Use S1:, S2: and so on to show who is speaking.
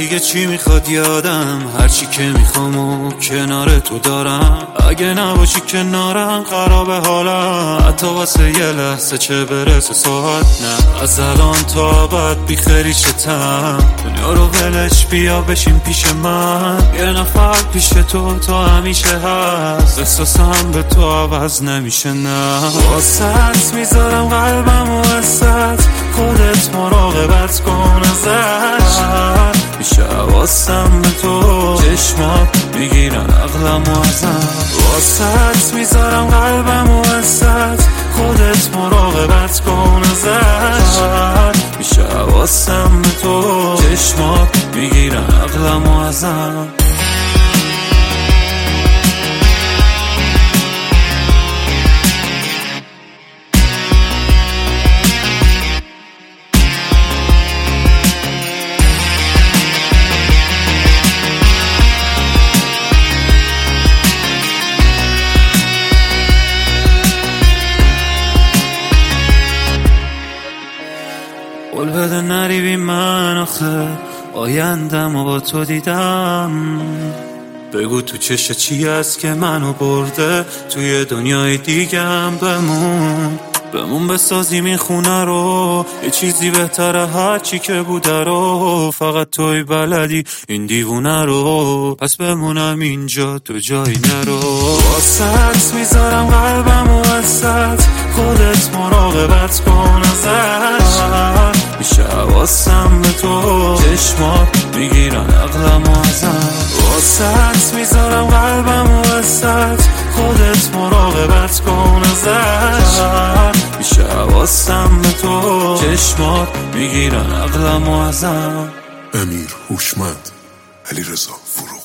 S1: دیگه چی میخواد یادم، هرچی که میخوام و کنار تو دارم. اگه نباشی کنارم خراب حالم، حتی واسه یه لحظه چه برسه ساعت. نه از الان تا بعد بی خریشتم، دنیا رو ولش بیا بشین پیش من. یه نفر پیش تو تا همیشه هست، احساسم به تو عوض نمیشه. نه واسط میذارم قلبم و وسط، خودت مراقبت کن ازش. میشه حواسم به تو، چشمات میگیرن عقلم و ازم. واسط میذارم قلبم و وسط، خودت مراقبت کن ازش. میشه حواسم به تو، چشمات میگیرن عقلم و ازم. قول بده نری بی من آخه، آیندم و با تو دیدم. بگو تو چشت چی هست که منو برده، توی دنیای دیگم بمون بسازیم این خونه رو. یه چیزی بهتره هرچی که بوده رو، فقط توی بلدی این دیوونه رو. پس بمونم اینجا تو جایی نرو. واسط میذارم قلبم و وسط، خودت مراقبت کن ازش. میشه حواسم به تو، چشمات میگیرن عقلم و ازم. واسط میذارم قلبم و وسط، خودت مراقبت کن ازش. میشه حواسم به تو، چشمات میگیرن عقلم و ازم.
S2: امیر هوشمند، علیرضا فروغی.